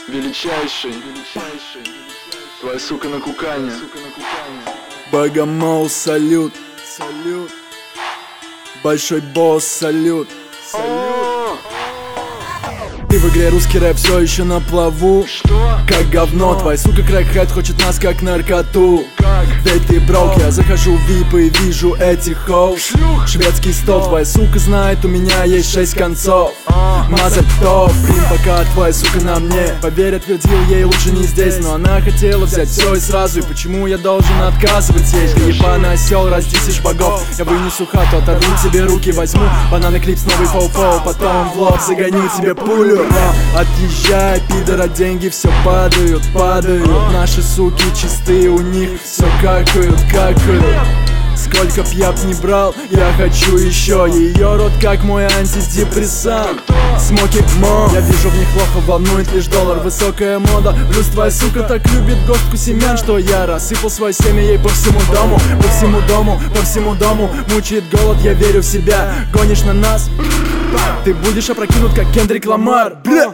Величайший, твоя сука на кукане. Богомол, салют, салют. Большой босс, салют, салют. Ты в игре русский рэп все еще на плаву. Что? Как говно, твоя сука крэкхэт хочет нас как наркоту. Ведь ты брок, я захожу в VIP и вижу этих хоу. Шведский стол, твоя сука знает, у меня есть 6 концов. Мазать топ, блин, пока твоя сука на мне. Поверь, отвердил ей лучше не здесь. Но она хотела взять все и сразу. И почему я должен отказывать ей? Ты ебаный осел, раздисишь богов. Я вынесу хату, оторву тебе руки, возьму бананы клип с новый фоу-фоу. Потом в лоб загоню тебе пулю. Отъезжай, пидора, деньги все падают, падают. Наши суки чистые, у них все какают, какают. Сколько б я б не брал, я хочу еще. Ее рот как мой антидепрессант. Смоки Мо, я вижу в них плохо, волнует лишь доллар. Высокая мода, плюс твоя сука так любит горстку семян, что я рассыпал свое семя ей по всему дому. По всему дому, по всему дому. Мучает голод, я верю в себя. Гонишь на нас, ты будешь опрокинут как Кендрик Ламар. Бля!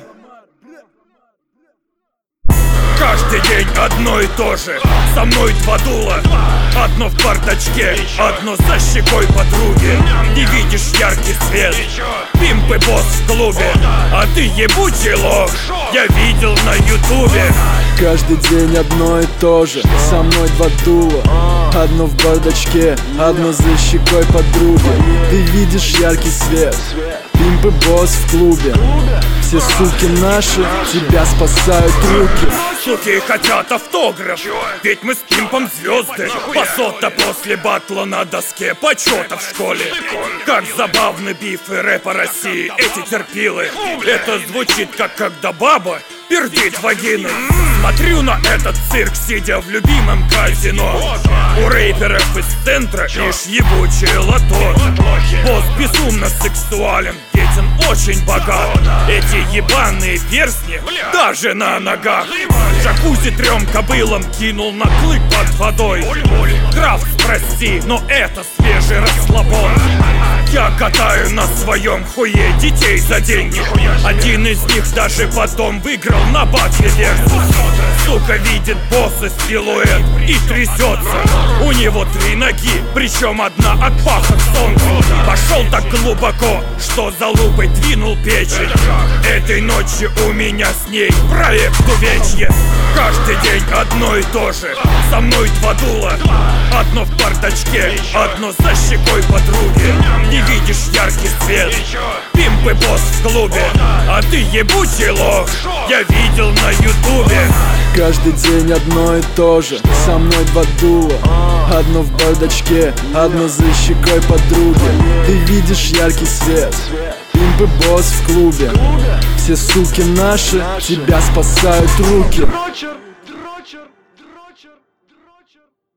Каждый день одно и то же. Со мной два дула. Одно в бардачке, одно за щекой подруги. Не видишь яркий свет, пимп и босс в клубе. А ты ебучий лох, я видел на ютубе. Каждый день одно и то же. Со мной два дула. Одно в бардачке, одно за щекой подруги. Ты видишь яркий свет, пимп и босс в клубе. Все суки наши, тебя спасают руки. Суки хотят автограф, ведь мы с пимпом звезды. Пасота после батла на доске почета в школе. Как забавны бифы рэпа России, эти терпилы. Это звучит как когда баба пердит вагиной. Смотрю на этот цирк, сидя в любимом казино. У рэперов из центра лишь ебучее лото. Босс безумно сексуален, ведь он очень богат. Эти ебаные перстни даже на ногах. Джакузи 3 кобылам кинул на клык под водой. Крафт, прости, но это свежий расслабон. Я катаю на своем хуе детей за деньги. Один из них даже потом выиграл на батле Версус. Сука видит босса силуэт и трясется. У него 3 ноги, причем одна от паха к солнцу. Пошел так глубоко, что за лупой двинул печень. Этой ночью у меня с ней проект увечье. Каждый день одно и то же. Со мной два дула. Одно в бардачке, одно за щекой подруги. Не видишь яркий свет, пимп и босс в клубе. А ты ебучий лох, я видел на ютубе. Каждый день одно и то же. Со мной два дула. Одно в бардачке, одно за щекой подруги. Ты видишь яркий свет, пимп и босс в клубе. Все суки наши, тебя спасают руки.